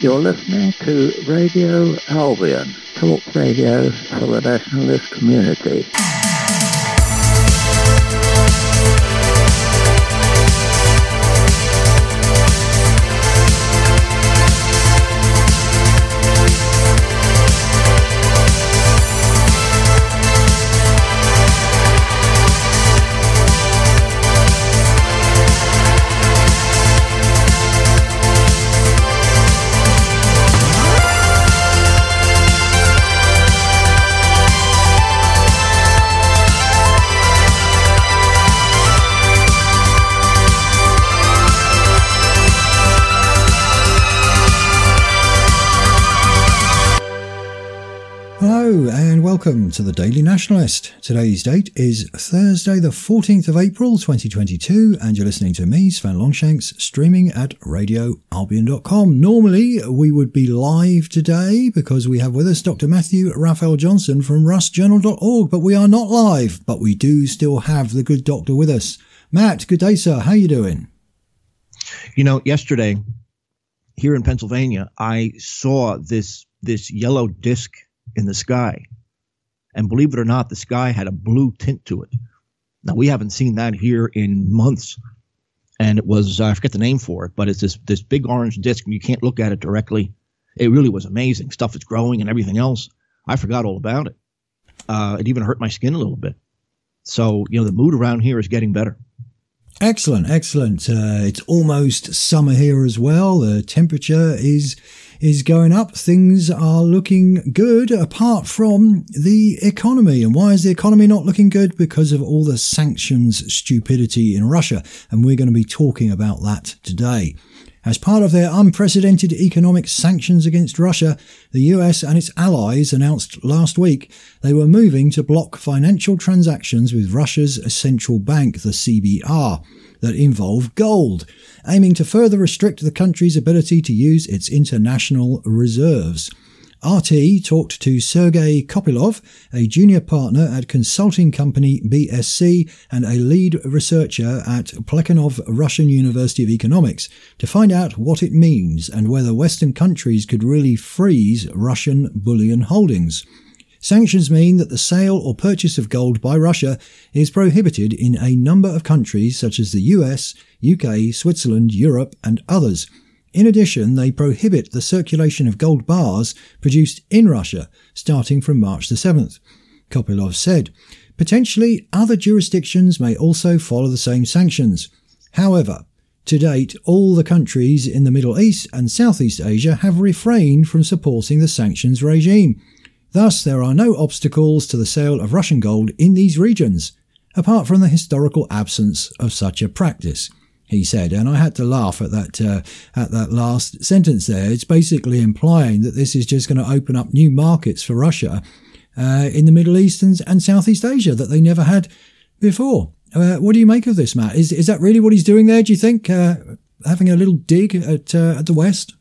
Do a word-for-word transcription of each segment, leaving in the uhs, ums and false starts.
You're listening to Radio Albion, talk radio for the nationalist community. Hello and welcome to the Daily Nationalist. Today's date is Thursday the fourteenth of April twenty twenty-two and you're listening to me, Sven Longshanks, streaming at radio albion dot com. Normally we would be live today because we have with us Doctor Matthew Raphael Johnson from russ journal dot org, but we are not live, but we do still have the good doctor with us. Matt, good day sir, how are you doing? You know, yesterday here in Pennsylvania I saw this this yellow disc in the sky, and believe it or not, the sky had a blue tint to it. Now we haven't seen that here in months, and it was I forget the name for it, but it's this this big orange disc and you can't look at it directly. It really was amazing. Stuff is growing and everything else. I forgot all about it. Uh, it even hurt my skin a little bit. So you know the mood around here is getting better. Excellent, excellent. Uh, it's almost summer here as well. The temperature is is going up. Things are looking good apart from the economy. And why is the economy not looking good? Because of all the sanctions stupidity in Russia. And we're going to be talking about that today. As part of their unprecedented economic sanctions against Russia, the U S and its allies announced last week they were moving to block financial transactions with Russia's central bank, the C B R, that involve gold, aiming to further restrict the country's ability to use its international reserves. R T talked to Sergei Kopylov, a junior partner at consulting company B S C and a lead researcher at Plekhanov Russian University of Economics, to find out what it means and whether Western countries could really freeze Russian bullion holdings. Sanctions mean that the sale or purchase of gold by Russia is prohibited in a number of countries such as the U S, U K, Switzerland, Europe and others. In addition, they prohibit the circulation of gold bars produced in Russia starting from March the seventh. Kopylov said, potentially other jurisdictions may also follow the same sanctions. However, to date, all the countries in the Middle East and Southeast Asia have refrained from supporting the sanctions regime. Thus, there are no obstacles to the sale of Russian gold in these regions, apart from the historical absence of such a practice, he said. And I had to laugh at that uh, at that last sentence there. It's basically implying that this is just going to open up new markets for Russia uh, in the Middle East and, and Southeast Asia that they never had before. Uh, what do you make of this, Matt? Is is that really what he's doing there, do you think? Uh, having a little dig at uh, at the West?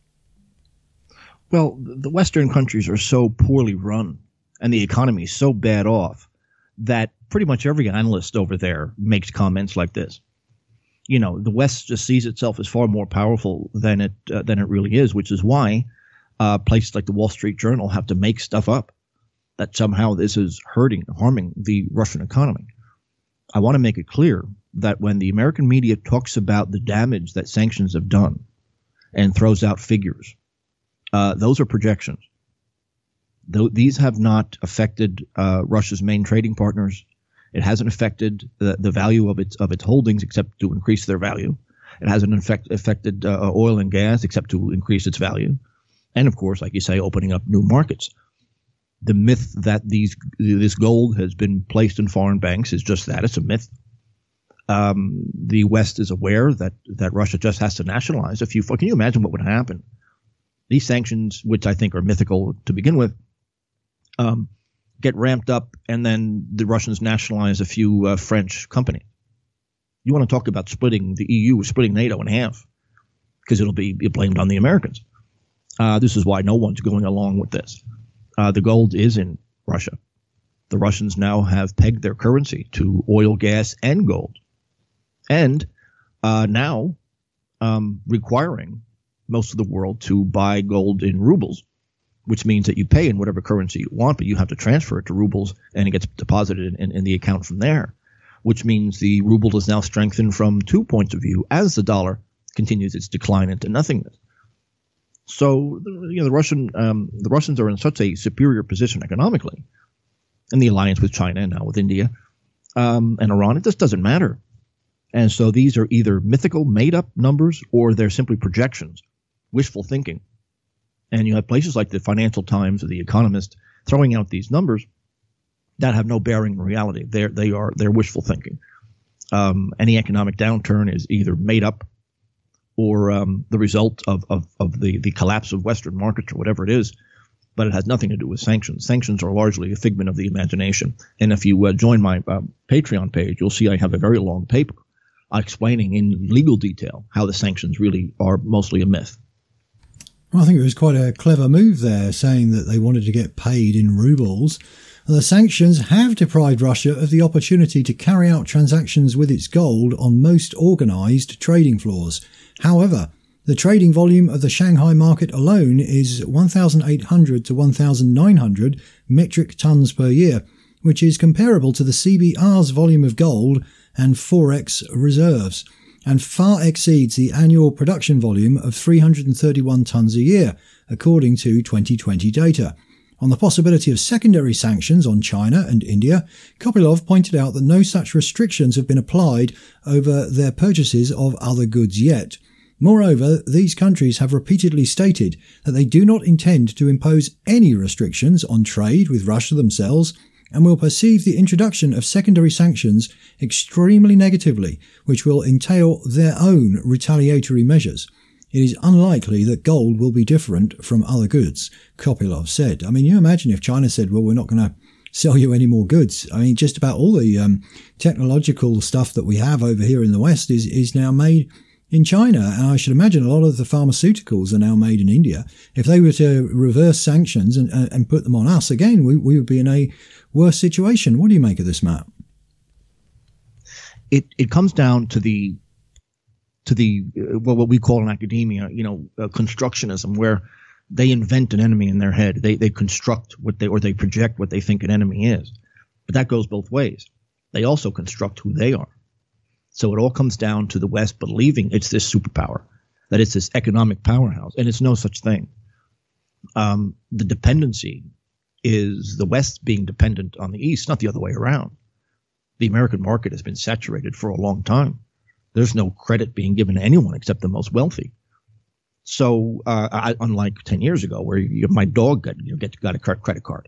Well, the Western countries are so poorly run and the economy is so bad off that pretty much every analyst over there makes comments like this. You know, the West just sees itself as far more powerful than it uh, than it really is, which is why uh, places like the Wall Street Journal have to make stuff up that somehow this is hurting, harming the Russian economy. I want to make it clear that when the American media talks about the damage that sanctions have done and throws out figures, Uh, those are projections. Th- these have not affected uh, Russia's main trading partners. It hasn't affected the, the value of its of its holdings except to increase their value. It hasn't affect, affected uh, oil and gas except to increase its value. And, of course, like you say, opening up new markets. The myth that these this gold has been placed in foreign banks is just that. It's a myth. Um, the West is aware that, that Russia just has to nationalize a few. Can you imagine what would happen? These sanctions, which I think are mythical to begin with, um, get ramped up, and then the Russians nationalize a few uh, French companies. You want to talk about splitting the E U, splitting NATO in half, because it'll be blamed on the Americans. Uh, this is why no one's going along with this. Uh, the gold is in Russia. The Russians now have pegged their currency to oil, gas, and gold, and uh, now um, requiring most of the world to buy gold in rubles, which means that you pay in whatever currency you want, but you have to transfer it to rubles, and it gets deposited in, in the account from there, which means the ruble is now strengthened from two points of view as the dollar continues its decline into nothingness. So, you know, the Russian um, the Russians are in such a superior position economically, in the alliance with China and now with India um, and Iran. It just doesn't matter. And so these are either mythical, made-up numbers, or they're simply projections, wishful thinking. And you have places like the Financial Times or the Economist throwing out these numbers that have no bearing in reality. They're they are they're wishful thinking. Um, any economic downturn is either made up or um, the result of, of, of the, the collapse of Western markets or whatever it is, but it has nothing to do with sanctions. Sanctions are largely a figment of the imagination. And if you uh, join my uh, Patreon page, you'll see I have a very long paper uh, explaining in legal detail how the sanctions really are mostly a myth. Well, I think it was quite a clever move there, saying that they wanted to get paid in rubles. The sanctions have deprived Russia of the opportunity to carry out transactions with its gold on most organised trading floors. However, the trading volume of the Shanghai market alone is one thousand eight hundred to one thousand nine hundred metric tons per year, which is comparable to the C B R's volume of gold and Forex reserves, and far exceeds the annual production volume of three hundred thirty-one tons a year, according to twenty twenty data. On the possibility of secondary sanctions on China and India, Kopylov pointed out that no such restrictions have been applied over their purchases of other goods yet. Moreover, these countries have repeatedly stated that they do not intend to impose any restrictions on trade with Russia themselves, and will perceive the introduction of secondary sanctions extremely negatively, which will entail their own retaliatory measures. It is unlikely that gold will be different from other goods, Kopylov said. I mean, you imagine if China said, well, we're not going to sell you any more goods. I mean, just about all the um, technological stuff that we have over here in the West is, is now made in China. And I should imagine a lot of the pharmaceuticals are now made in India. If they were to reverse sanctions and, uh, and put them on us, again, we, we would be in a worse situation. What do you make of this, Matt? It, it comes down to the to the uh, well, what we call in academia, you know, uh, constructionism, where they invent an enemy in their head. They they construct what they or they project what they think an enemy is. But that goes both ways. They also construct who they are. So it all comes down to the West believing it's this superpower, that it's this economic powerhouse, and it's no such thing. Um, the dependency is the West being dependent on the East, not the other way around. The American market has been saturated for a long time. There's no credit being given to anyone except the most wealthy. So, uh, I, unlike ten years ago, where you, my dog got you know, get got a credit card.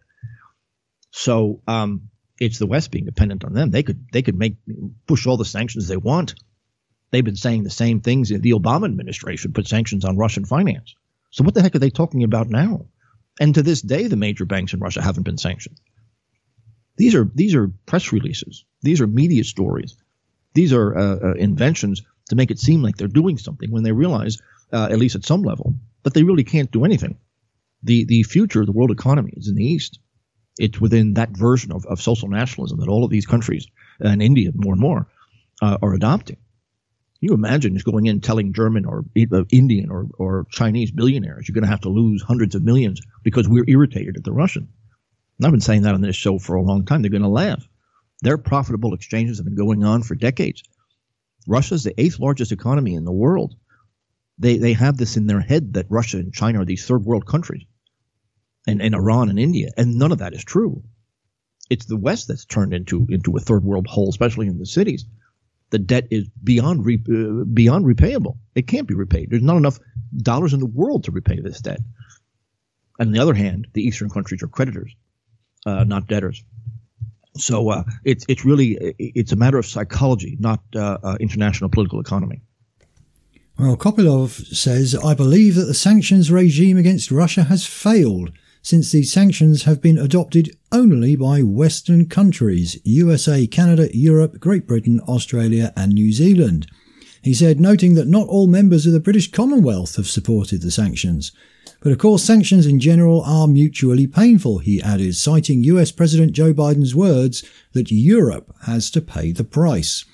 So, um, it's the West being dependent on them. They could they could make push all the sanctions they want. They've been saying the same things. The Obama administration put sanctions on Russian finance. So, what the heck are they talking about now? And to this day, the major banks in Russia haven't been sanctioned. These are these are press releases. These are media stories. These are uh, uh, inventions to make it seem like they're doing something when they realize, uh, at least at some level, that they really can't do anything. The the future of the world economy is in the East. It's within that version of, of social nationalism that all of these countries, and India more and more, uh, are adopting. You imagine just going in telling German or uh, Indian or, or Chinese billionaires you're going to have to lose hundreds of millions because we're irritated at the Russian. And I've been saying that on this show for a long time. They're going to laugh. Their profitable exchanges have been going on for decades. Russia's the eighth largest economy in the world. They they have this in their head that Russia and China are these third world countries, and, and Iran and India, and none of that is true. It's the West that's turned into into a third world hole, especially in the cities. The debt is beyond re, uh, beyond repayable. It can't be repaid. There's not enough dollars in the world to repay this debt. And on the other hand, the Eastern countries are creditors, uh, not debtors. So uh, it's it's really it's a matter of psychology, not uh, uh, international political economy. Well, Kopylov says, I believe that the sanctions regime against Russia has failed, since these sanctions have been adopted only by Western countries, U S A, Canada, Europe, Great Britain, Australia and New Zealand. He said, noting that not all members of the British Commonwealth have supported the sanctions. But of course, sanctions in general are mutually painful, he added, citing U S President Joe Biden's words that Europe has to pay the price.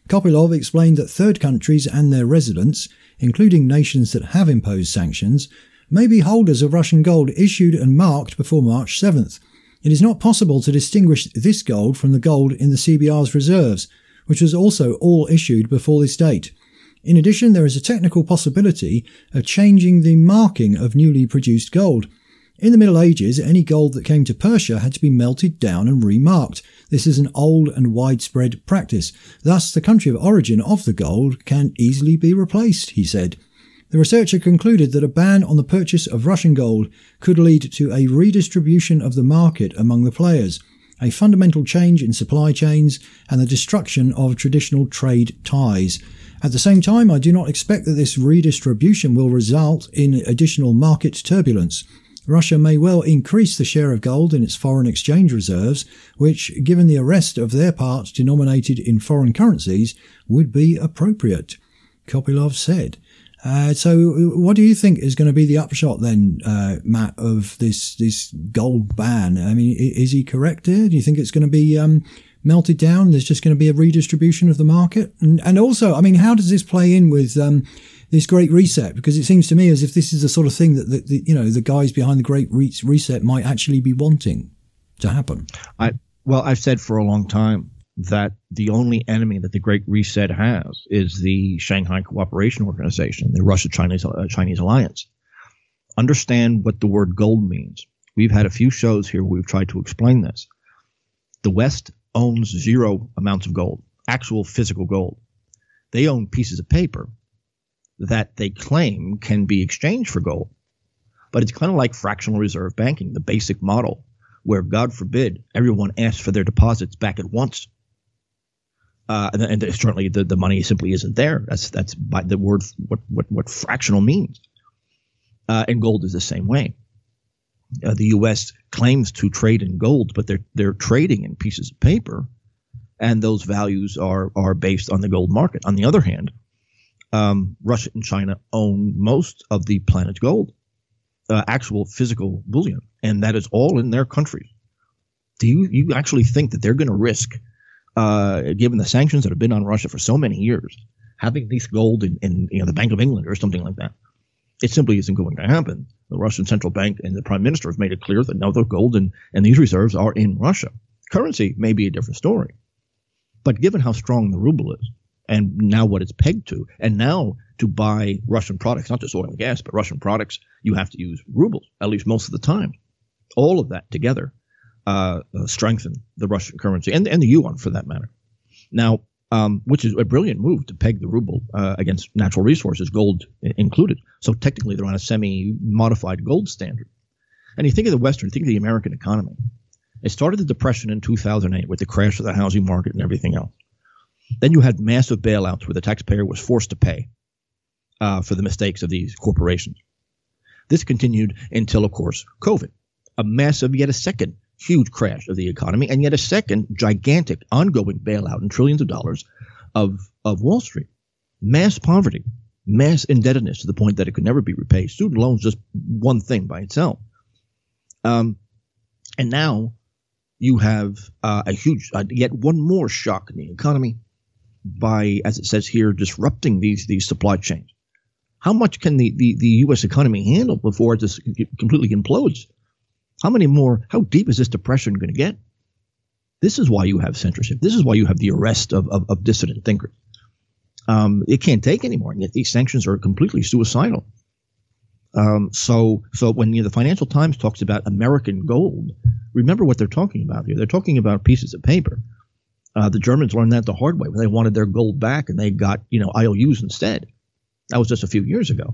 Kopylov explained that third countries and their residents, including nations that have imposed sanctions, may be holders of Russian gold issued and marked before March seventh. It is not possible to distinguish this gold from the gold in the C B R's reserves, which was also all issued before this date. In addition, there is a technical possibility of changing the marking of newly produced gold. In the Middle Ages, any gold that came to Persia had to be melted down and remarked. This is an old and widespread practice. Thus, the country of origin of the gold can easily be replaced, he said. The researcher concluded that a ban on the purchase of Russian gold could lead to a redistribution of the market among the players, a fundamental change in supply chains, and the destruction of traditional trade ties. At the same time, I do not expect that this redistribution will result in additional market turbulence. Russia may well increase the share of gold in its foreign exchange reserves, which, given the arrest of their part denominated in foreign currencies, would be appropriate, Kopylov said. Uh, so what do you think is going to be the upshot then, uh, Matt, of this this gold ban? I mean, is he correct here? Do you think it's going to be um, melted down? There's just going to be a redistribution of the market? And, and also, I mean, how does this play in with um, this Great Reset? Because it seems to me as if this is the sort of thing that, the, the, you know, the guys behind the Great Reset might actually be wanting to happen. I Well, I've said for a long time that the only enemy that the Great Reset has is the Shanghai Cooperation Organization, the Russia-Chinese uh, Chinese alliance. Understand what the word gold means. We've had a few shows here where we've tried to explain this. The West owns zero amounts of gold, actual physical gold. They own pieces of paper that they claim can be exchanged for gold. But it's kind of like fractional reserve banking, the basic model, where, God forbid, everyone asks for their deposits back at once. Uh, and, and certainly the, the money simply isn't there. That's that's by the word what what, what fractional means. Uh, and gold is the same way. Uh, the U S claims to trade in gold, but they're they're trading in pieces of paper, and those values are are based on the gold market. On the other hand, um, Russia and China own most of the planet's gold, uh, actual physical bullion, and that is all in their countries. Do you you actually think that they're going to risk? Uh, given the sanctions that have been on Russia for so many years, having this gold in, in you know, the Bank of England or something like that, it simply isn't going to happen. The Russian central bank and the prime minister have made it clear that now the gold and, and these reserves are in Russia. Currency may be a different story. But given how strong the ruble is and now what it's pegged to, and now to buy Russian products, not just oil and gas, but Russian products, you have to use rubles, at least most of the time. All of that together Uh, uh, strengthen the Russian currency and, and the yuan for that matter. Now, um, which is a brilliant move to peg the ruble uh, against natural resources, gold I- included. So technically they're on a semi-modified gold standard. And you think of the Western, think of the American economy. It started the Depression in two thousand eight with the crash of the housing market and everything else. Then you had massive bailouts where the taxpayer was forced to pay uh, for the mistakes of these corporations. This continued until, of course, COVID, a massive, yet a second huge crash of the economy, and yet a second gigantic ongoing bailout in trillions of dollars of, of Wall Street. Mass poverty, mass indebtedness to the point that it could never be repaid. Student loans, just one thing by itself. Um, and now you have uh, a huge, uh, yet one more shock in the economy by, as it says here, disrupting these these supply chains. How much can the, the, the U S economy handle before it just completely implodes? How many more, how deep is this depression going to get? This is why you have censorship. This is why you have the arrest of, of, of dissident thinkers. Um, it can't take anymore, and yet these sanctions are completely suicidal. Um, so so when you know, the Financial Times talks about American gold, remember what they're talking about here. They're talking about pieces of paper. Uh, the Germans learned that the hard way when they wanted their gold back, and they got you know I O Us instead. That was just a few years ago.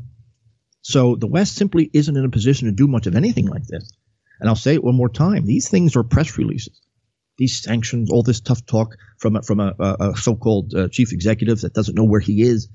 So the West simply isn't in a position to do much of anything like this. And I'll say it one more time. These things are press releases. These sanctions, all this tough talk from a, from a, a so-called uh, chief executive that doesn't know where he is.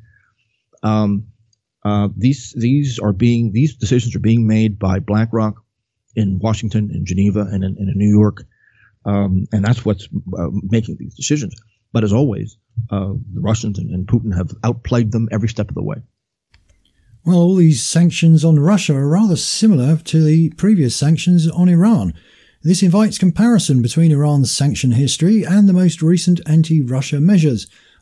Um, uh, these these are being these decisions are being made by BlackRock in Washington, in Geneva, and in, and in New York, um, and that's what's uh, making these decisions. But as always, uh, the Russians and, and Putin have outplayed them every step of the way. Well, all these sanctions on Russia are rather similar to the previous sanctions on Iran. This invites comparison between Iran's sanction history and the most recent anti-Russia measures.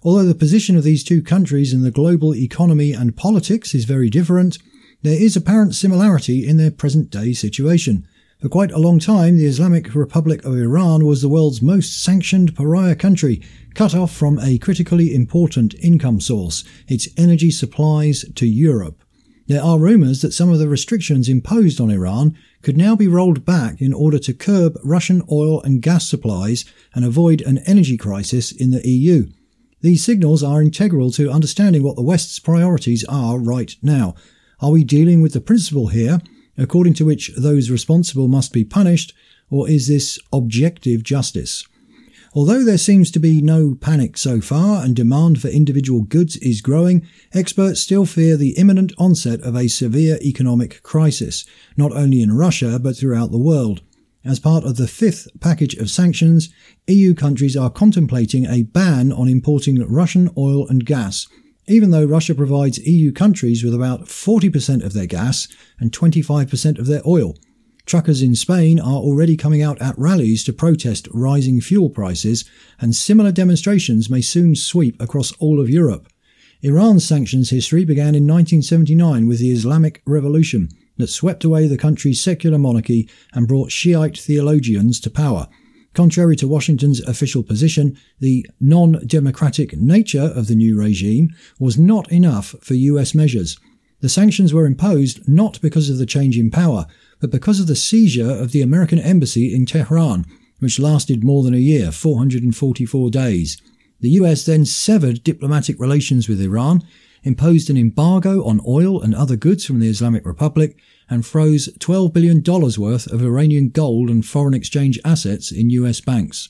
Although the position of these two countries in the global economy and politics is very different, there is apparent similarity in their present-day situation. For quite a long time, the Islamic Republic of Iran was the world's most sanctioned pariah country, cut off from a critically important income source, its energy supplies to Europe. There are rumours that some of the restrictions imposed on Iran could now be rolled back in order to curb Russian oil and gas supplies and avoid an energy crisis in the E U. These signals are integral to understanding what the West's priorities are right now. Are we dealing with the principle here, according to which those responsible must be punished, or is this objective justice? Although there seems to be no panic so far and demand for individual goods is growing, experts still fear the imminent onset of a severe economic crisis, not only in Russia but throughout the world. As part of the fifth package of sanctions, E U countries are contemplating a ban on importing Russian oil and gas, even though Russia provides E U countries with about forty percent of their gas and twenty-five percent of their oil. Truckers in Spain are already coming out at rallies to protest rising fuel prices, and similar demonstrations may soon sweep across all of Europe. Iran's sanctions history began in nineteen seventy-nine with the Islamic Revolution that swept away the country's secular monarchy and brought Shiite theologians to power. Contrary to Washington's official position, the non-democratic nature of the new regime was not enough for U S measures. The sanctions were imposed not because of the change in power, but because of the seizure of the American embassy in Tehran, which lasted more than a year, four hundred forty-four days. The U S then severed diplomatic relations with Iran, imposed an embargo on oil and other goods from the Islamic Republic, and froze twelve billion dollars worth of Iranian gold and foreign exchange assets in U S banks.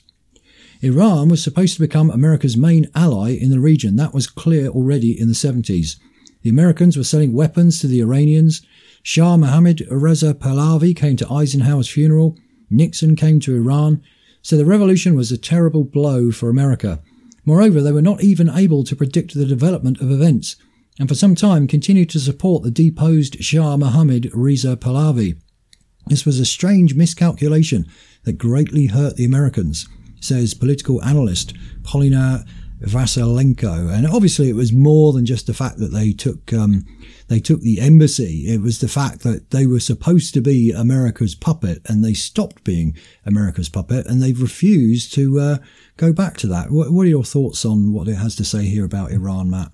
Iran was supposed to become America's main ally in the region. That was clear already in the seventies. The Americans were selling weapons to the Iranians. Shah Mohammad Reza Pahlavi came to Eisenhower's funeral. Nixon came to Iran. So the revolution was a terrible blow for America. Moreover, they were not even able to predict the development of events, and for some time continued to support the deposed Shah Mohammad Reza Pahlavi. This was a strange miscalculation that greatly hurt the Americans, says political analyst Polina Vasilenko. And obviously it was more than just the fact that they took um, they took the embassy. It was the fact that they were supposed to be America's puppet and they stopped being America's puppet, and they've refused to uh, go back to that. What, what are your thoughts on what it has to say here about Iran, Matt?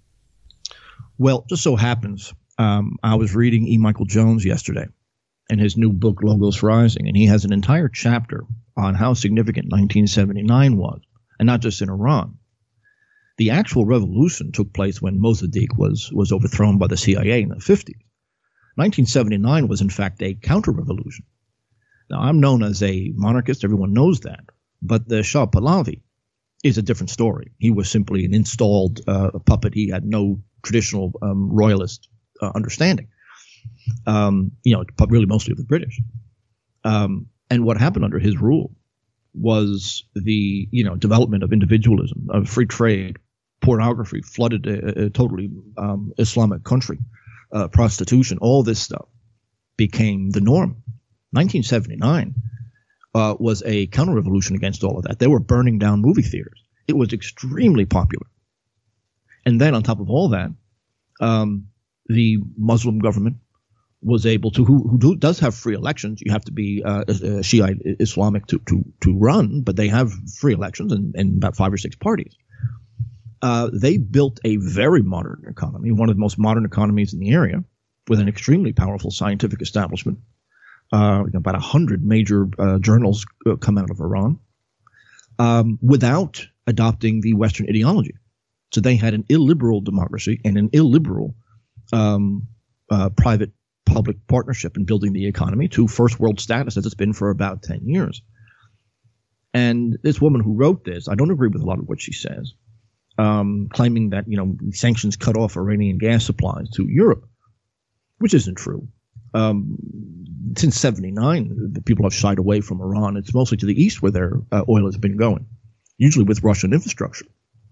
Well, just so happens, um, I was reading E. Michael Jones yesterday in his new book, Logos Rising, and he has an entire chapter on how significant nineteen seventy-nine was, and not just in Iran. The actual revolution took place when Mossadegh was, was overthrown by the C I A in the fifties. nineteen seventy-nine was, in fact, a counter-revolution. Now, I'm known as a monarchist. Everyone knows that. But the Shah Pahlavi is a different story. He was simply an installed uh, puppet. He had no traditional um, royalist uh, understanding, um, you know, really mostly of the British. Um, and what happened under his rule was the, you know, development of individualism, of free trade, pornography, flooded a, a totally um, Islamic country, uh, prostitution, all this stuff became the norm. nineteen seventy-nine uh, was a counter-revolution against all of that. They were burning down movie theaters. It was extremely popular. And then on top of all that, um, the Muslim government was able to, who, who do, does have free elections. You have to be uh, a Shiite Islamic to, to, to run, but they have free elections and, and about five or six parties. Uh, they built a very modern economy, one of the most modern economies in the area, with an extremely powerful scientific establishment. Uh, about a hundred major uh, journals uh, come out of Iran, um, without adopting the Western ideology. So they had an illiberal democracy and an illiberal um, uh, private public partnership in building the economy to first world status as it's been for about ten years. And this woman who wrote this, I don't agree with a lot of what she says, um, claiming that, you know, sanctions cut off Iranian gas supplies to Europe, which isn't true. Um, since seventy-nine, the people have shied away from Iran. It's mostly to the east where their uh, oil has been going, usually with Russian infrastructure.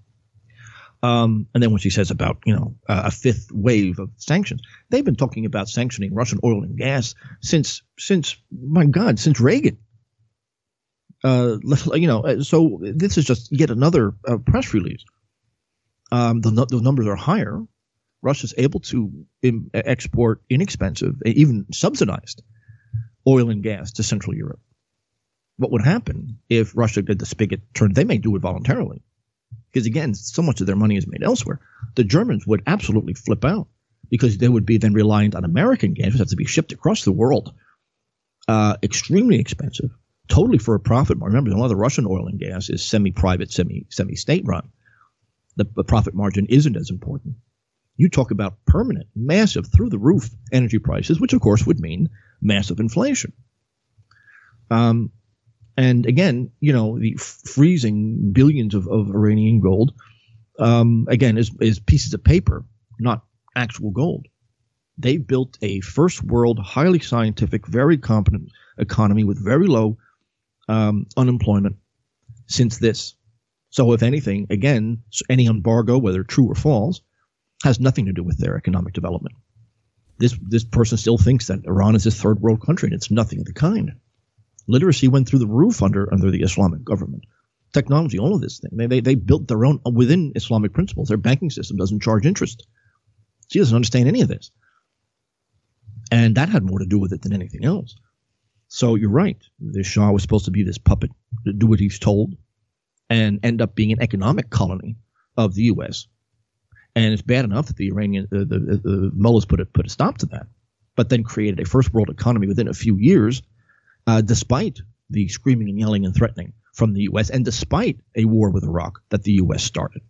Um, and then when she says about, you know, uh, a fifth wave of sanctions, they've been talking about sanctioning Russian oil and gas since, since my God, since Reagan. Uh, you know, so this is just yet another uh, press release um, the, the numbers are higher. Russia's able to im- export inexpensive, even subsidized oil and gas to Central Europe. What would happen if Russia did the spigot turn? They may do it voluntarily because, again, so much of their money is made elsewhere. The Germans would absolutely flip out because they would be then reliant on American gas, which has to be shipped across the world, uh, extremely expensive, totally for a profit. Remember, a lot of the Russian oil and gas is semi-private, semi, semi-state run. The, the profit margin isn't as important. You talk about permanent, massive, through-the-roof energy prices, which, of course, would mean massive inflation. Um, and, again, you know, the f- freezing billions of, of Iranian gold, um, again, is, is pieces of paper, not actual gold. They built a first-world, highly scientific, very competent economy with very low um, unemployment since this. So, if anything, again, any embargo, whether true or false, has nothing to do with their economic development. This this person still thinks that Iran is a third world country, and it's nothing of the kind. Literacy went through the roof under under the Islamic government. Technology, all of this thing. They, they they built their own within Islamic principles. Their banking system doesn't charge interest. She doesn't understand any of this. And that had more to do with it than anything else. So you're right. The Shah was supposed to be this puppet, do what he's told, and end up being an economic colony of the U S. And it's bad enough that the Iranian, uh, the, the, the mullahs put a, put a stop to that, but then created a first world economy within a few years, uh, despite the screaming and yelling and threatening from the U S and despite a war with Iraq that the U S started.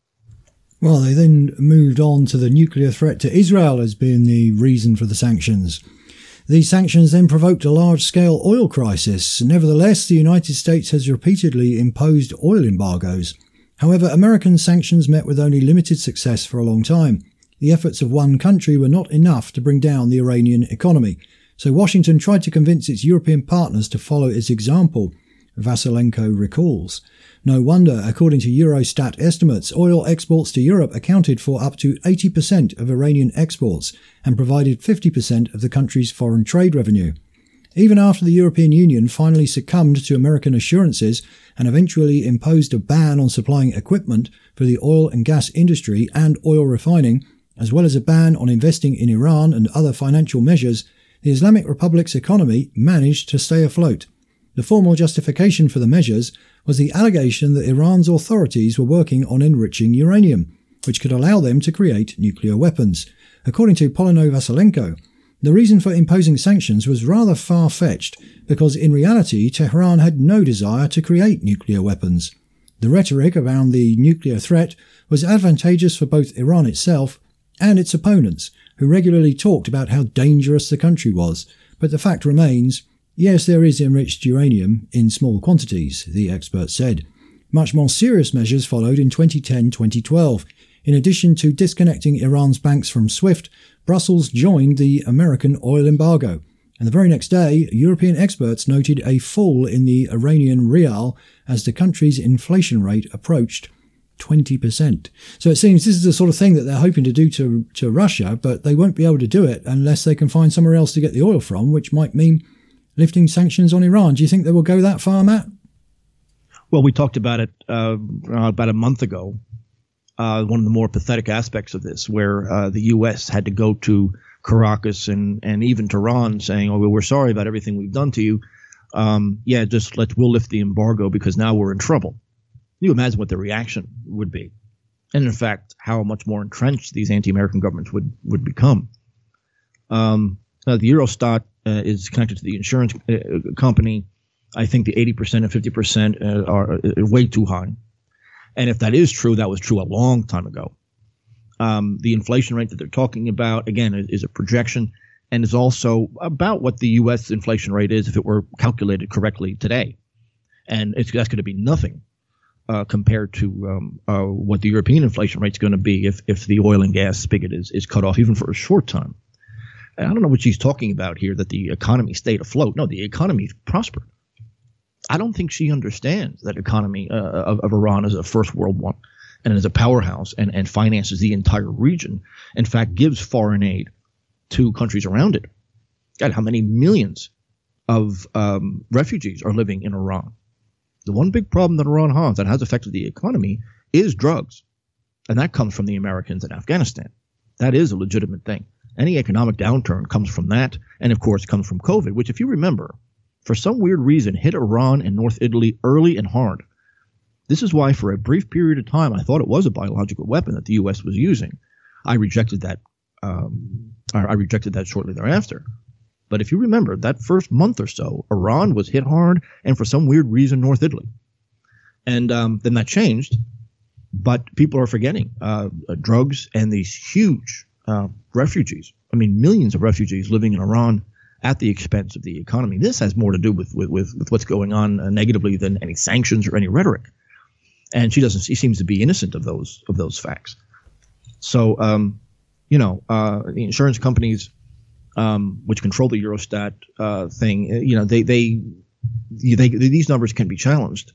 Well, they then moved on to the nuclear threat to Israel as being the reason for the sanctions. These sanctions then provoked a large-scale oil crisis. Nevertheless, the United States has repeatedly imposed oil embargoes. However, American sanctions met with only limited success for a long time. The efforts of one country were not enough to bring down the Iranian economy, so Washington tried to convince its European partners to follow its example, Vasilenko recalls. No wonder, according to Eurostat estimates, oil exports to Europe accounted for up to eighty percent of Iranian exports and provided fifty percent of the country's foreign trade revenue. Even after the European Union finally succumbed to American assurances and eventually imposed a ban on supplying equipment for the oil and gas industry and oil refining, as well as a ban on investing in Iran and other financial measures, the Islamic Republic's economy managed to stay afloat. The formal justification for the measures was the allegation that Iran's authorities were working on enriching uranium, which could allow them to create nuclear weapons. According to Polino Vasilenko, the reason for imposing sanctions was rather far-fetched, because in reality Tehran had no desire to create nuclear weapons. The rhetoric around the nuclear threat was advantageous for both Iran itself and its opponents, who regularly talked about how dangerous the country was. But the fact remains, yes, there is enriched uranium in small quantities, the expert said. Much more serious measures followed in twenty ten to twenty twelve. In addition to disconnecting Iran's banks from SWIFT, Brussels joined the American oil embargo. And the very next day, European experts noted a fall in the Iranian rial as the country's inflation rate approached twenty percent. So it seems this is the sort of thing that they're hoping to do to, to Russia, but they won't be able to do it unless they can find somewhere else to get the oil from, which might mean lifting sanctions on Iran. Do you think they will go that far, Matt? Well, we talked about it uh, about a month ago. Uh, one of the more pathetic aspects of this, where uh, the U S had to go to Caracas and, and even Tehran saying, oh, well, we're sorry about everything we've done to you. Um, yeah, just let we'll lift the embargo because now we're in trouble. You imagine what the reaction would be. And in fact, how much more entrenched these anti-American governments would, would become. Um, uh, the Eurostat uh, is connected to the insurance uh, company. I think the eighty percent and fifty percent uh, are, are way too high. And if that is true, that was true a long time ago. Um, the inflation rate that they're talking about, again, is, is a projection and is also about what the U S inflation rate is if it were calculated correctly today. And it's, that's going to be nothing uh, compared to um, uh, what the European inflation rate is going to be if, if the oil and gas spigot is, is cut off even for a short time. And I don't know what she's talking about here, that the economy stayed afloat. No, the economy prospered. I don't think she understands that economy uh, of, of Iran is a first world one and is a powerhouse and, and finances the entire region. In fact, gives foreign aid to countries around it. God, how many millions of um, refugees are living in Iran? The one big problem that Iran has that has affected the economy is drugs. And that comes from the Americans in Afghanistan. That is a legitimate thing. Any economic downturn comes from that, and of course comes from COVID, which, if you remember, for some weird reason hit Iran and North Italy early and hard. This is why for a brief period of time I thought it was a biological weapon that the U S was using. I rejected that um, I rejected that shortly thereafter. But if you remember, that first month or so, Iran was hit hard, and for some weird reason, North Italy. And um, then that changed, but people are forgetting uh, uh, drugs and these huge uh, refugees. I mean, millions of refugees living in Iran at the expense of the economy. This has more to do with with, with, with what's going on uh, negatively than any sanctions or any rhetoric. And she doesn't. She seems to be innocent of those of those facts. So, um, you know, uh, the insurance companies, um, which control the Eurostat uh, thing, you know, they, they they they these numbers can be challenged.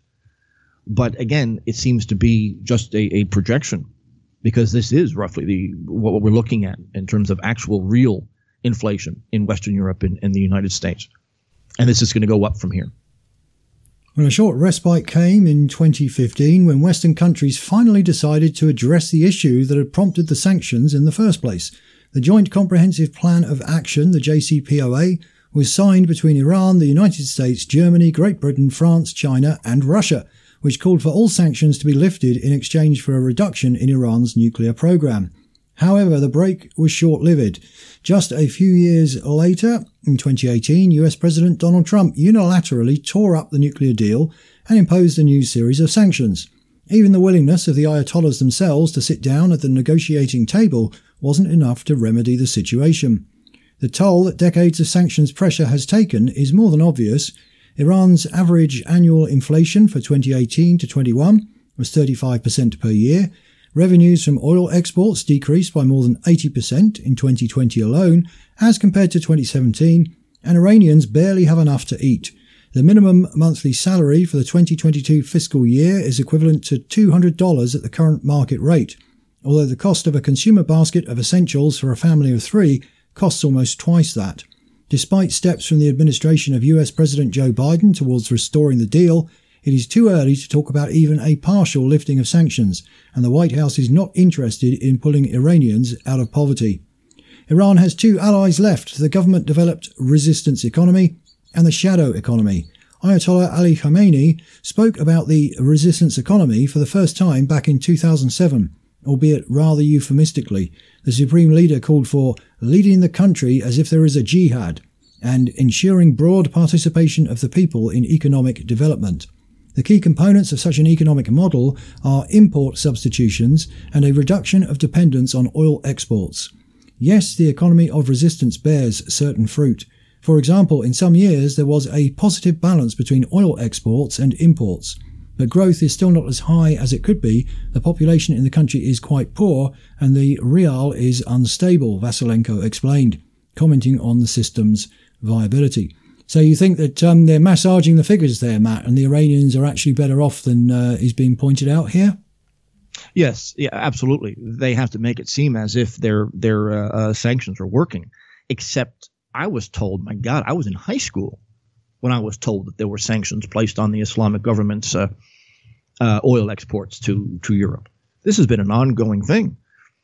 But again, it seems to be just a, a projection, because this is roughly the what we're looking at in terms of actual real inflation in Western Europe and, and the United States. And this is going to go up from here. Well, a short respite came in twenty fifteen when Western countries finally decided to address the issue that had prompted the sanctions in the first place. The Joint Comprehensive Plan of Action, the J C P O A, was signed between Iran, the United States, Germany, Great Britain, France, China and Russia, which called for all sanctions to be lifted in exchange for a reduction in Iran's nuclear program. However, the break was short-lived. Just a few years later, in twenty eighteen, U S President Donald Trump unilaterally tore up the nuclear deal and imposed a new series of sanctions. Even the willingness of the Ayatollahs themselves to sit down at the negotiating table wasn't enough to remedy the situation. The toll that decades of sanctions pressure has taken is more than obvious. Iran's average annual inflation for twenty eighteen to twenty-one was thirty-five percent per year. Revenues from oil exports decreased by more than eighty percent in twenty twenty alone as compared to twenty seventeen, and Iranians barely have enough to eat. The minimum monthly salary for the twenty twenty-two fiscal year is equivalent to two hundred dollars at the current market rate, although the cost of a consumer basket of essentials for a family of three costs almost twice that. Despite steps from the administration of U S President Joe Biden towards restoring the deal, it is too early to talk about even a partial lifting of sanctions, and the White House is not interested in pulling Iranians out of poverty. Iran has two allies left, the government-developed resistance economy and the shadow economy. Ayatollah Ali Khamenei spoke about the resistance economy for the first time back in two thousand seven, albeit rather euphemistically. The supreme leader called for leading the country as if there is a jihad and ensuring broad participation of the people in economic development. The key components of such an economic model are import substitutions and a reduction of dependence on oil exports. Yes, the economy of resistance bears certain fruit. For example, in some years there was a positive balance between oil exports and imports. But growth is still not as high as it could be, the population in the country is quite poor, and the rial is unstable, Vasilenko explained, commenting on the system's viability. So you think that um, they're massaging the figures there, Matt, and the Iranians are actually better off than uh, is being pointed out here? Yes, yeah, absolutely. They have to make it seem as if their their uh, uh, sanctions are working. Except I was told, my God, I was in high school when I was told that there were sanctions placed on the Islamic government's uh, uh, oil exports to to Europe. This has been an ongoing thing.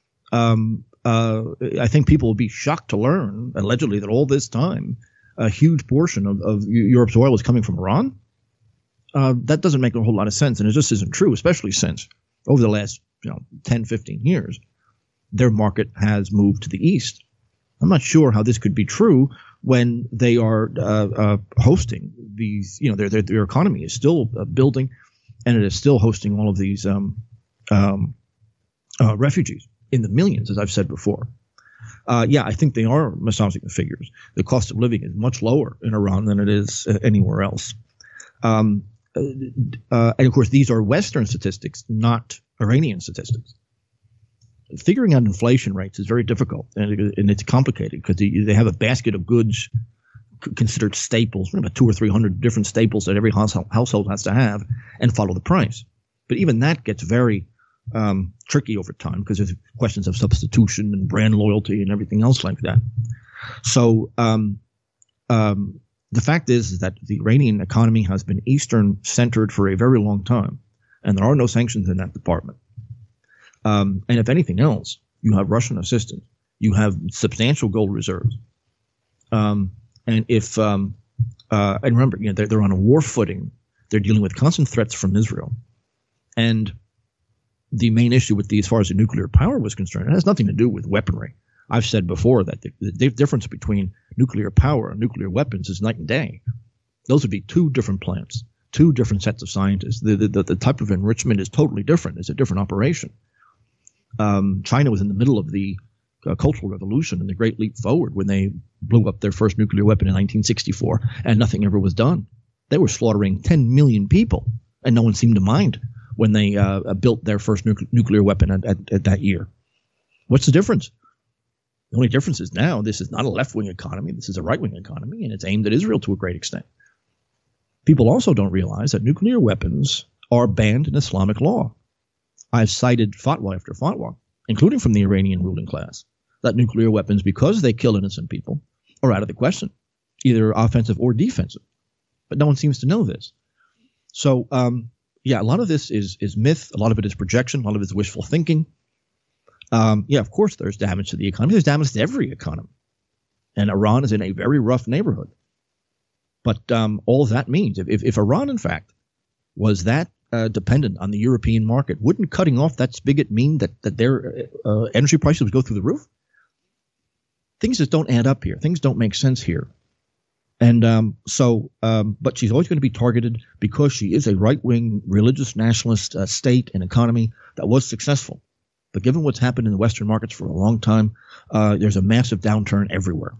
Um, uh, I think people will be shocked to learn, allegedly, that all this time, a huge portion of, of Europe's oil is coming from Iran. Uh, that doesn't make a whole lot of sense, and it just isn't true, especially since over the last you know ten, fifteen years, their market has moved to the east. I'm not sure how this could be true when they are uh, uh, hosting these, you know, their, their their economy is still uh, building, and it is still hosting all of these um, um, uh, refugees in the millions, as I've said before. Uh, yeah, I think they are massaging the figures. The cost of living is much lower in Iran than it is uh, anywhere else. Um, uh, and of course, these are Western statistics, not Iranian statistics. Figuring out inflation rates is very difficult, and, and it's complicated because they, they have a basket of goods c- considered staples, about two or three hundred different staples that every household, household has to have, and follow the price. But even that gets very um, tricky over time because there's questions of substitution and brand loyalty and everything else like that. So um, um, the fact is, is that the Iranian economy has been Eastern centered for a very long time, and there are no sanctions in that department. Um, and if anything else, you have Russian assistance. You have substantial gold reserves. Um, and if um, uh, and remember, you know, they're, they're on a war footing. They're dealing with constant threats from Israel. And the main issue with the, as far as the nuclear power was concerned, it has nothing to do with weaponry. I've said before that the, the difference between nuclear power and nuclear weapons is night and day. Those would be two different plants, two different sets of scientists. The, the, the type of enrichment is totally different. It's a different operation. Um, China was in the middle of the uh, Cultural Revolution and the Great Leap Forward when they blew up their first nuclear weapon in nineteen sixty-four, and nothing ever was done. They were slaughtering ten million people, and no one seemed to mind when they uh, built their first nu- nuclear weapon at, at, at that year. What's the difference? The only difference is now this is not a left-wing economy. This is a right-wing economy, and it's aimed at Israel to a great extent. People also don't realize that nuclear weapons are banned in Islamic law. I've cited fatwa after fatwa, including from the Iranian ruling class, that nuclear weapons, because they kill innocent people, are out of the question, either offensive or defensive. But no one seems to know this. So, um, yeah, a lot of this is is myth. A lot of it is projection. A lot of it is wishful thinking. Um, yeah, of course, there's damage to the economy. There's damage to every economy. And Iran is in a very rough neighborhood. But um, all that means, if, if, if Iran, in fact, was that uh, dependent on the European market, wouldn't cutting off that spigot mean that, that their uh, energy prices would go through the roof? Things just don't add up here. Things don't make sense here. And um, so, um, but she's always going to be targeted because she is a right-wing religious nationalist uh, state and economy that was successful. But given what's happened in the Western markets for a long time, uh, there's a massive downturn everywhere.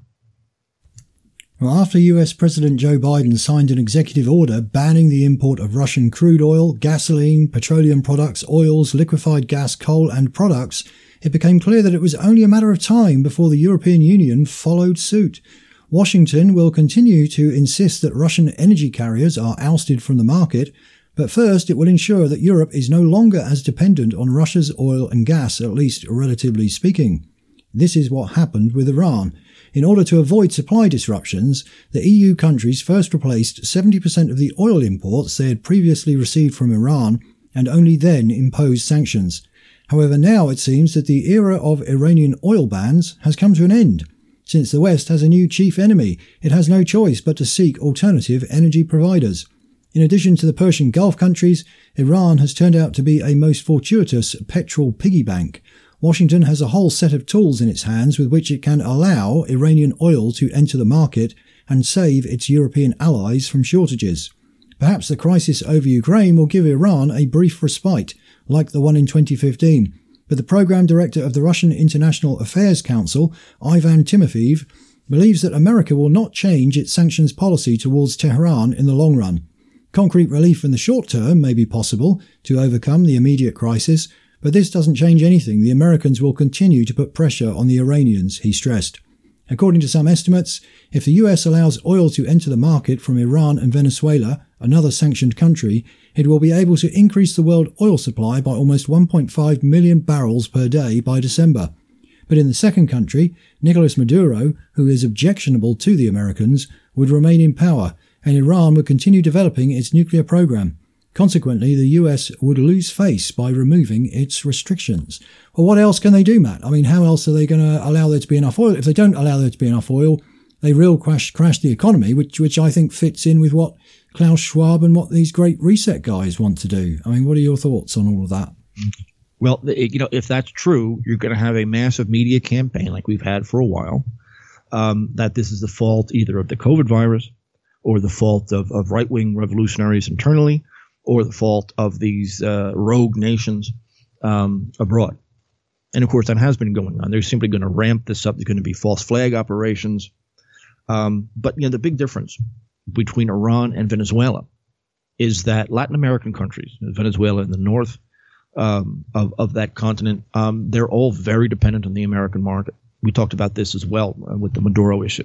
Well, after U S President Joe Biden signed an executive order banning the import of Russian crude oil, gasoline, petroleum products, oils, liquefied gas, coal and products, it became clear that it was only a matter of time before the European Union followed suit. Washington will continue to insist that Russian energy carriers are ousted from the market, but first it will ensure that Europe is no longer as dependent on Russia's oil and gas, at least relatively speaking. This is what happened with Iran. In order to avoid supply disruptions, the E U countries first replaced seventy percent of the oil imports they had previously received from Iran and only then imposed sanctions. However, now it seems that the era of Iranian oil bans has come to an end. Since the West has a new chief enemy, it has no choice but to seek alternative energy providers. In addition to the Persian Gulf countries, Iran has turned out to be a most fortuitous petrol piggy bank. Washington has a whole set of tools in its hands with which it can allow Iranian oil to enter the market and save its European allies from shortages. Perhaps the crisis over Ukraine will give Iran a brief respite, like the one in twenty fifteen. But the program director of the Russian International Affairs Council, Ivan Timofeev, believes that America will not change its sanctions policy towards Tehran in the long run. Concrete relief in the short term may be possible to overcome the immediate crisis, but this doesn't change anything. The Americans will continue to put pressure on the Iranians, he stressed. According to some estimates, if the U S allows oil to enter the market from Iran and Venezuela, another sanctioned country, it will be able to increase the world oil supply by almost one point five million barrels per day by December. But in the second country, Nicolas Maduro, who is objectionable to the Americans, would remain in power, and Iran would continue developing its nuclear program. Consequently, the U S would lose face by removing its restrictions. Well, what else can they do, Matt? I mean, how else are they going to allow there to be enough oil? If they don't allow there to be enough oil, they will crash crash the economy, which which I think fits in with what Klaus Schwab and what these great reset guys want to do. I mean, what are your thoughts on all of that? Well, you know, if that's true, you're going to have a massive media campaign like we've had for a while, um, that this is the fault either of the COVID virus or the fault of, of right-wing revolutionaries internally, or the fault of these uh, rogue nations um, abroad. And, of course, that has been going on. They're simply going to ramp this up. There's going to be false flag operations. Um, but, you know, the big difference between Iran and Venezuela is that Latin American countries, Venezuela in the north um, of, of that continent, um, they're all very dependent on the American market. We talked about this as well uh, with the Maduro issue.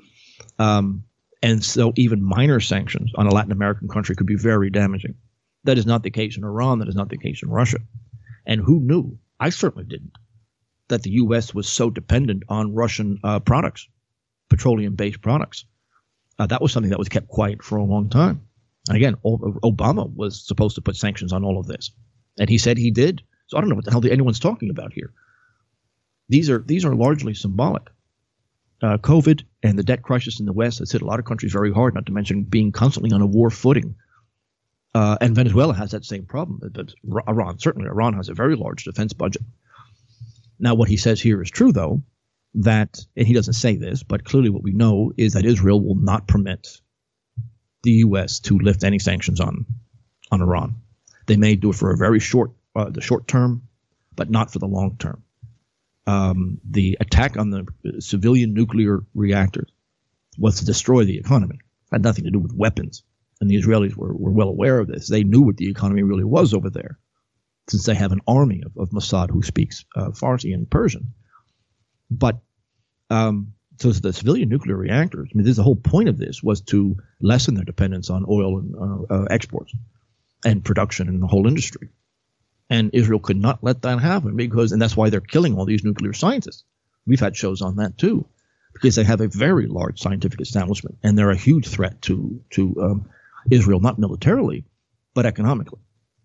Um, and so even minor sanctions on a Latin American country could be very damaging. That is not the case in Iran. That is not the case in Russia. And who knew? I certainly didn't, that the U S was so dependent on Russian uh, products, petroleum-based products. Uh, that was something that was kept quiet for a long time. And again, o- Obama was supposed to put sanctions on all of this. And he said he did. So I don't know what the hell anyone's talking about here. These are these are largely symbolic. Uh, COVID and the debt crisis in the West has hit a lot of countries very hard, not to mention being constantly on a war footing. Uh, and Venezuela has that same problem. But Iran, certainly Iran has a very large defense budget. Now, what he says here is true, though, that, and he doesn't say this, but clearly what we know is that Israel will not permit the U S to lift any sanctions on on Iran. They may do it for a very short, uh, the short term, but not for the long term. Um, the attack on the civilian nuclear reactors was to destroy the economy. It had nothing to do with weapons. And the Israelis were, were well aware of this. They knew what the economy really was over there, since they have an army of, of Mossad who speaks uh, Farsi and Persian. But um, so the civilian nuclear reactors, I mean, this, the whole point of this was to lessen their dependence on oil and uh, uh, exports and production in the whole industry. And Israel could not let that happen because, and that's why they're killing all these nuclear scientists. We've had shows on that too, because they have a very large scientific establishment, and they're a huge threat to to um, Israel, not militarily, but economically.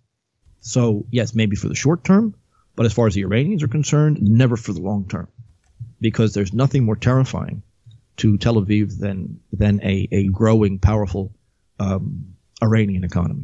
So yes, maybe for the short term, but as far as the Iranians are concerned, never for the long term, because there's nothing more terrifying to Tel Aviv than than a, a growing, powerful um, Iranian economy.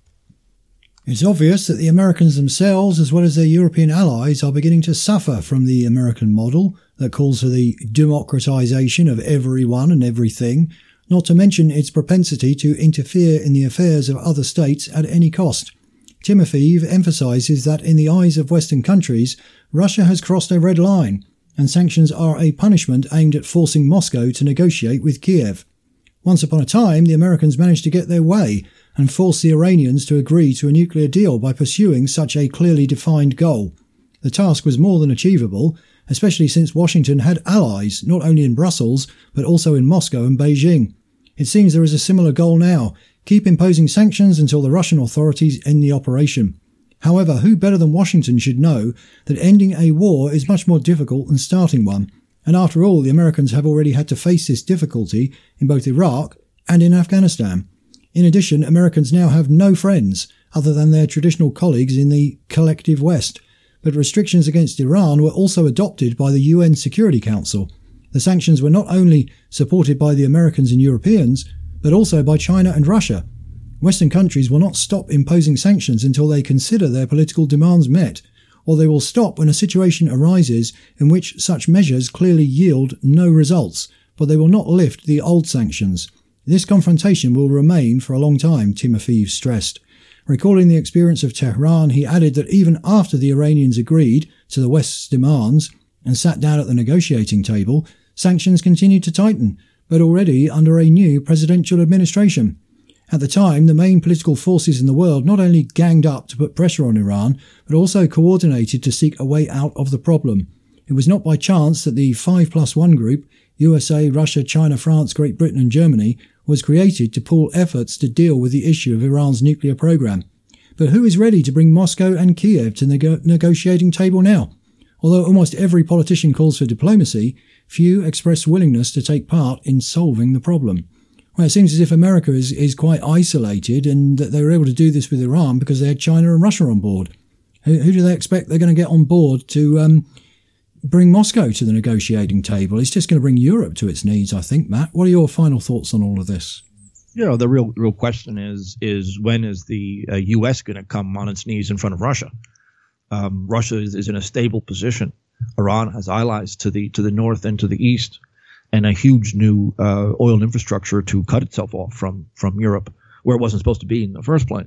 It's obvious that the Americans themselves, as well as their European allies, are beginning to suffer from the American model that calls for the democratization of everyone and everything, not to mention its propensity to interfere in the affairs of other states at any cost. Timofeyev emphasizes that in the eyes of Western countries, Russia has crossed a red line, and sanctions are a punishment aimed at forcing Moscow to negotiate with Kiev. Once upon a time, the Americans managed to get their way and force the Iranians to agree to a nuclear deal by pursuing such a clearly defined goal. The task was more than achievable, especially since Washington had allies not only in Brussels but also in Moscow and Beijing. It seems there is a similar goal now: keep imposing sanctions until the Russian authorities end the operation. However, who better than Washington should know that ending a war is much more difficult than starting one? And after all, the Americans have already had to face this difficulty in both Iraq and in Afghanistan. In addition, Americans now have no friends other than their traditional colleagues in the collective West. But restrictions against Iran were also adopted by the U N Security Council. The sanctions were not only supported by the Americans and Europeans, but also by China and Russia. Western countries will not stop imposing sanctions until they consider their political demands met, or they will stop when a situation arises in which such measures clearly yield no results, but they will not lift the old sanctions. This confrontation will remain for a long time, Timofeyev stressed. Recalling the experience of Tehran, he added that even after the Iranians agreed to the West's demands and sat down at the negotiating table, sanctions continued to tighten, but already under a new presidential administration. At the time, the main political forces in the world not only ganged up to put pressure on Iran, but also coordinated to seek a way out of the problem. It was not by chance that the five plus one group, U S A, Russia, China, France, Great Britain and Germany, was created to pool efforts to deal with the issue of Iran's nuclear program. But who is ready to bring Moscow and Kiev to the nego- negotiating table now? Although almost every politician calls for diplomacy, few express willingness to take part in solving the problem. Well, it seems as if America is, is quite isolated, and that they were able to do this with Iran because they had China and Russia on board. Who, who do they expect they're going to get on board to um, bring Moscow to the negotiating table? It's just going to bring Europe to its knees, I think, Matt. What are your final thoughts on all of this? You know, the real real question is, is when is the uh, U S going to come on its knees in front of Russia? Um, Russia is, is in a stable position. Iran has allies to the to the north and to the east, and a huge new uh, oil infrastructure to cut itself off from from Europe, where it wasn't supposed to be in the first place.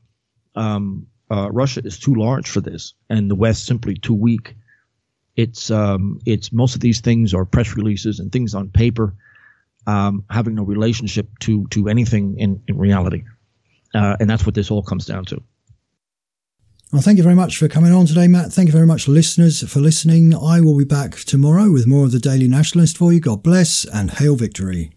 Um, uh, Russia is too large for this, and the West simply too weak. It's um, it's most of these things are press releases and things on paper, um, having no relationship to to anything in in reality, uh, and that's what this all comes down to. Well, thank you very much for coming on today, Matt. Thank you very much, listeners, for listening. I will be back tomorrow with more of the Daily Nationalist for you. God bless and hail victory.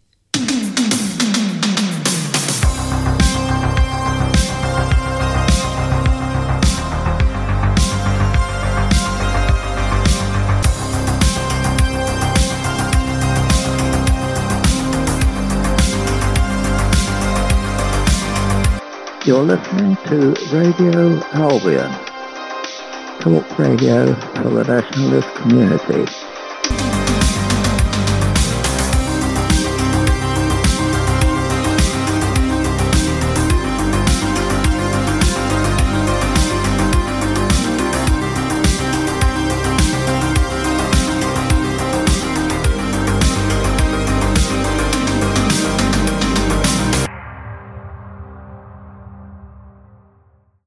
You're listening to Radio Albion, talk radio for the nationalist community.